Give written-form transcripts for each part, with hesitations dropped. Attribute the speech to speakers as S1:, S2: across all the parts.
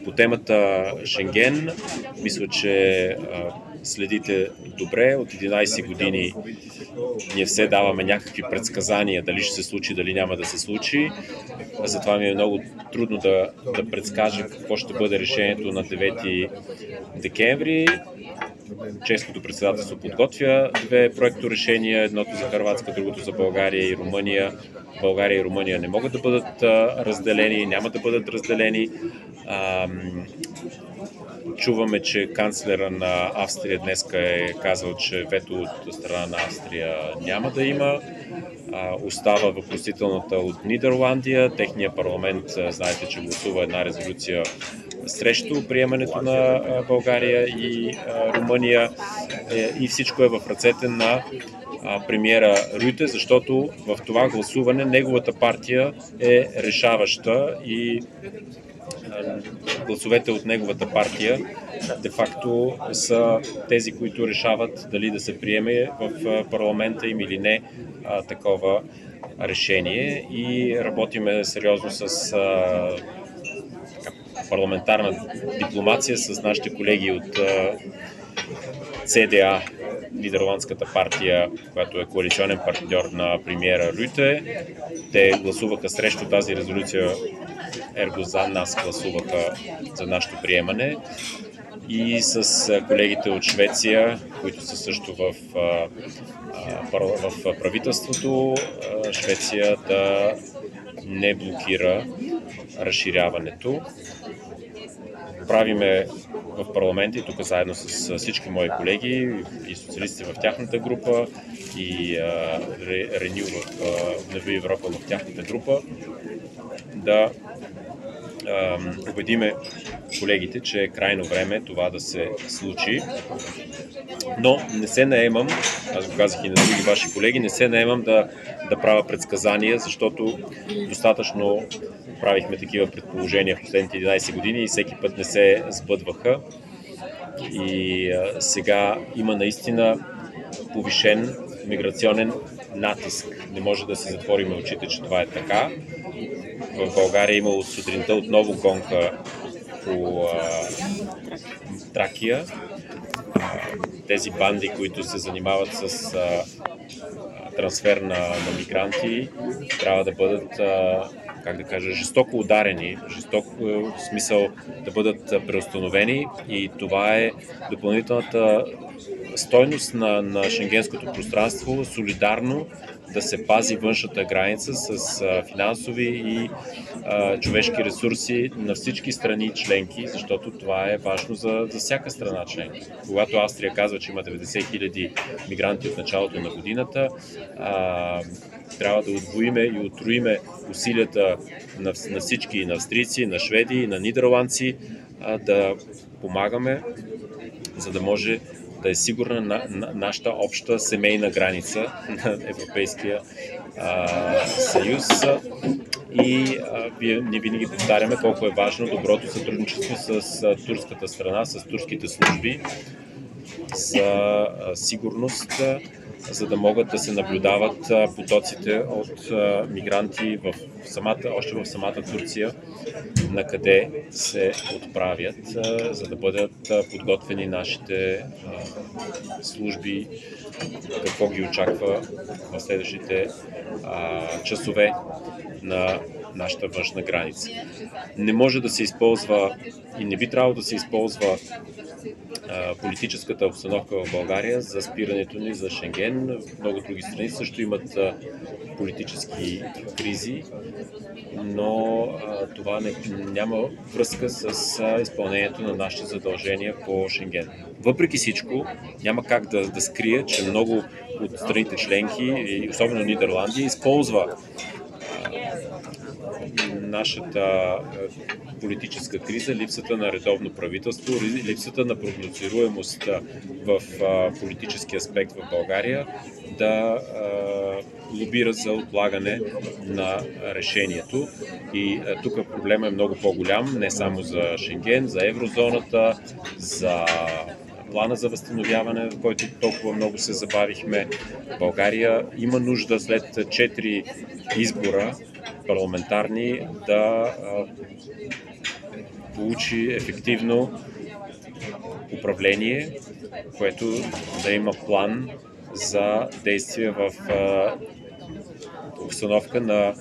S1: По темата Шенген, мисля, че следите добре. От 11 години ние все даваме някакви предсказания дали ще се случи, дали няма да се случи. Затова ми е много трудно да предскажа какво ще бъде решението на 9 декември. Чешкото председателство подготвя две проекторешения, едното за Хърватска, другото за България и Румъния. България и Румъния не могат да бъдат разделени, няма да бъдат разделени. Чуваме, че канцлера на Австрия днеска е казал, че вето от страна на Австрия няма да има. Остава въпросителната от Нидерландия. Техният парламент, знаете, че гласува една резолюция срещу приемането на България и Румъния. И всичко е в ръцете на премиера Рюте, защото в това гласуване неговата партия е решаваща и гласовете от неговата партия де-факто са тези, които решават дали да се приеме в парламента им или не такова решение. И работиме сериозно с парламентарна дипломация с нашите колеги от ЦДА, Нидерландската партия, която е коалиционен партньор на премиера Рюте. Те гласуваха срещу тази резолюция, ерго за нас гласуваха за нашето приемане. И с колегите от Швеция, които са също в правителството, Швеция да не блокира разширяването. Правиме в парламента и тук заедно с всички мои колеги и социалисти в тяхната група и Renew в Нова Европа в тяхната група да убедиме колегите, че е крайно време това да се случи. Но не се наемам, аз го казах и на други ваши колеги, не се наемам да правя предсказания, защото достатъчно правихме такива предположения в последните 11 години и всеки път не се сбъдваха. И сега има наистина повишен миграционен натиск. Не може да си затворим очите, че това е така. В България е имало сутринта отново гонка по Тракия. Тези банди, които се занимават с трансфер на мигранти, трябва да бъдат, жестоко ударени, в смисъл да бъдат преустановени, и това е допълнителната стойност на шенгенското пространство, солидарно да се пази външната граница с финансови и човешки ресурси на всички страни членки, защото това е важно за всяка страна членка. Когато Австрия казва, че има 90 хиляди мигранти от началото на годината, трябва да удвоиме и утроиме усилията на всички, на австрийци, на шведи, на нидерландци, да помагаме, за да може да е сигурна на нашата обща семейна граница на Европейския съюз. И ние винаги повтаряме колко е важно доброто сътрудничество с турската страна, с турските служби за сигурност, за да могат да се наблюдават потоците от мигранти още в самата Турция, на къде се отправят, за да бъдат подготвени нашите служби, какво ги очаква в следващите часове на нашата външна граница. Не може да се използва и не би трябвало да се използва политическата обстановка в България за спирането ни за Шенген. Много други страни също имат политически кризи, но това няма връзка с изпълнението на нашите задължения по Шенген. Въпреки всичко, няма как да скрия, че много от страните членки, и особено Нидерландия, използва нашата политическа криза, липсата на редовно правителство, липсата на прогнозируемост в политически аспект в България, да лобира за отлагане на решението. И тук проблема е много по-голям, не само за Шенген, за еврозоната, за плана за възстановяване, в който толкова много се забавихме. България има нужда след 4 избора парламентарни да получи ефективно управление, което да има план за действие в обстановка на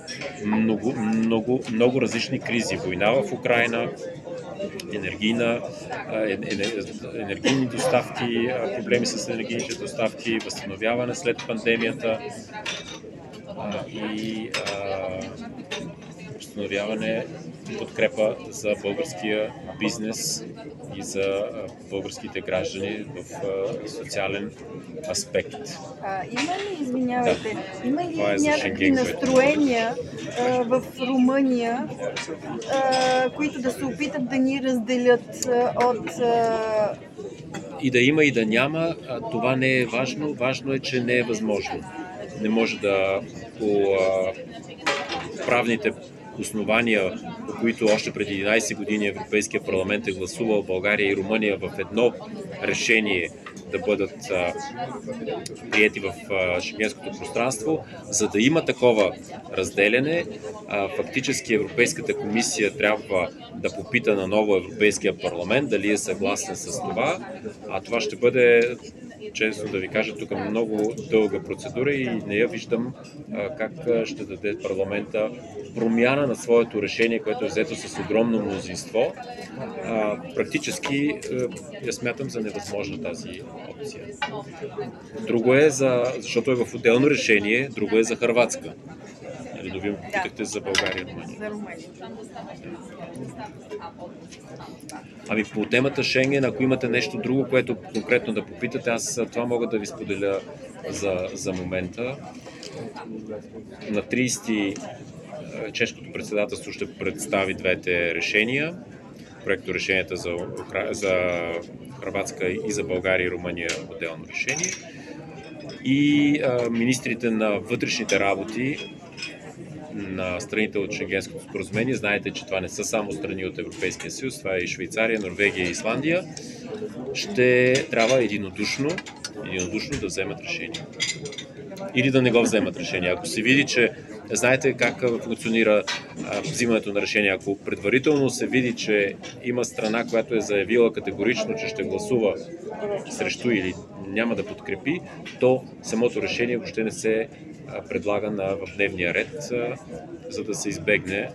S1: много различни кризи. Война в Украйна, енергийни доставки, проблеми с енергийните доставки, възстановяване след пандемията и установяване подкрепа за българския бизнес и за българските граждани в социален аспект.
S2: Има ли някакви настроения в Румъния, които да се опитат да ни разделят от...
S1: И да има, и да няма, това не е важно. Важно е, че не е възможно. Не може да по правните основания, по които още преди 11 години Европейския парламент е гласувал България и Румъния в едно решение да бъдат приети в шенгенското пространство. За да има такова разделяне, фактически Европейската комисия трябва да попита наново Европейския парламент дали е съгласен с това, а това ще бъде, честно да ви кажа, тук много дълга процедура и не я виждам как ще даде парламента промяна на своето решение, което е взето с огромно мнозинство. Практически я смятам за невъзможна тази опция. Друго е защото е в отделно решение, друго е за Хърватска. Но вие питахте за България и Румъния.
S2: За Румъния.
S1: Ами по темата Шенген, ако имате нещо друго, което конкретно да попитате, аз това мога да ви споделя за момента. На 30 чешкото председателство ще представи двете решения. Проекто решенията за Хърватска и за България и Румъния отделно решение. И министрите на вътрешните работи на страните от Шенгенското споразумение, знаете, че това не са само страни от Европейския съюз, това е и Швейцария, Норвегия и Исландия, ще трябва единодушно да вземат решение. Или да не го вземат решение. Ако се види, че знаете как функционира взимането на решение, ако предварително се види, че има страна, която е заявила категорично, че ще гласува срещу или няма да подкрепи, то самото решение въобще не се предлага в дневния ред, за да се избегне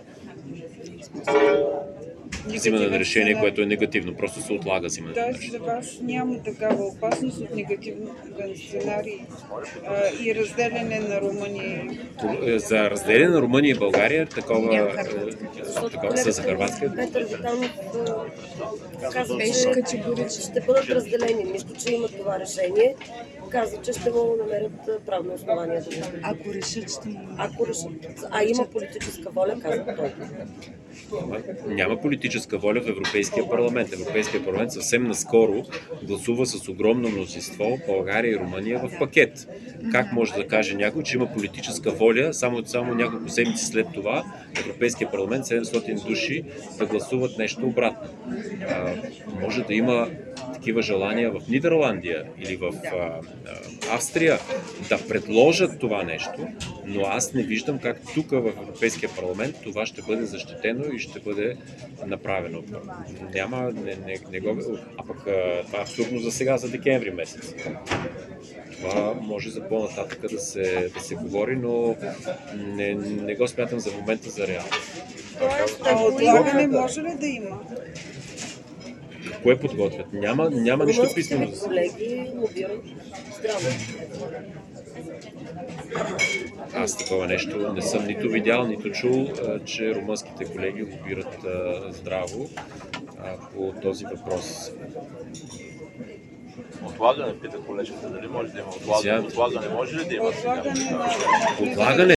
S1: взимане на решение, което е негативно. Просто се отлага взимането на решение.
S3: За вас няма такава опасност от негативен сценарий и разделяне на Румъния?
S1: За разделяне на Румъния и България такова са за Хърватска.
S4: Петър Витанов казва, че ще бъдат разделени. Нищо, че има това решение. Казва, че ще могат да намерят правно основание.
S3: Ако решат, ще
S4: Ако решат. Има политическа воля, казва той.
S1: Няма политическа воля в Европейския парламент. Европейския парламент съвсем наскоро гласува с огромно мнозинство България и Румъния в пакет. Как може да каже някой, че има политическа воля, само няколко седмици след това Европейския парламент, 700 души, да гласуват нещо обратно? Може да има такива желания в Нидерландия или в Австрия да предложат това нещо, но аз не виждам как тук в Европейския парламент това ще бъде защитено и ще бъде направено. Няма, не го... А пък това е абсурдно за сега, за декември месец. Това може за по-нататък да се говори, но не го смятам за момента за реално.
S3: отлагане може ли да има?
S1: Кое подготвят? Няма нищо писано.
S4: Колеги лобират здраво.
S1: Аз такова нещо не съм нито видял, нито чул, че румънските колеги лобират здраво по този въпрос.
S5: Отлагане, пита колежката, дали може да има отлагане. Отлагане може ли да има?
S1: Отлагане